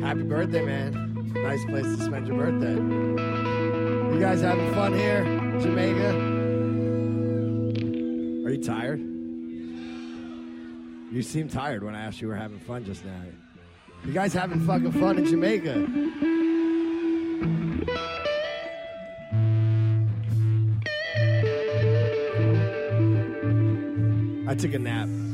Happy birthday, man. Nice place to spend your birthday. You guys having fun here, Jamaica? Are you tired? You seemed tired when I asked you were having fun just now. You guys having fucking fun in Jamaica? I took a nap.